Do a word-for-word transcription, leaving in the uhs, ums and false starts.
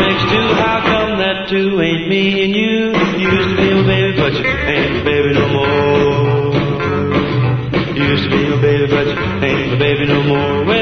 makes two. How come that two ain't me and you? You used to be my baby, but you ain't my baby no more. You used to be my baby, but you ain't my baby no more.